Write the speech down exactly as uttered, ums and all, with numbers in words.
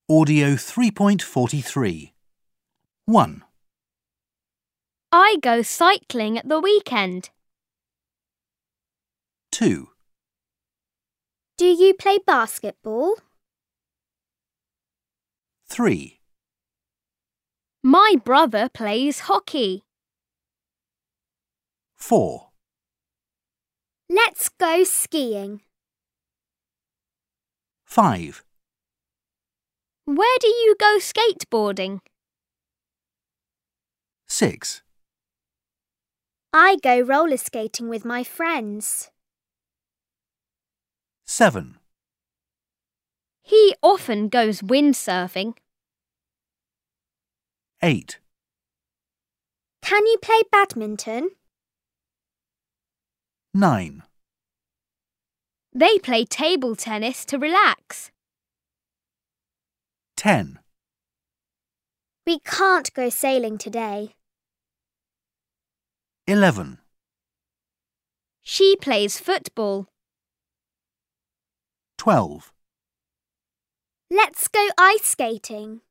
Audio three point four three. one. I go cycling at the weekend. two. Do you play basketball? three. My brother plays hockey. four. Let's go skiing. five. Where do you go skateboarding? six. I go roller skating with my friends. seven. He often goes windsurfing. eight. Can you play badminton? nine. They play table tennis to relax. ten. We can't go sailing today. eleven. She plays football. twelve. Let's go ice skating.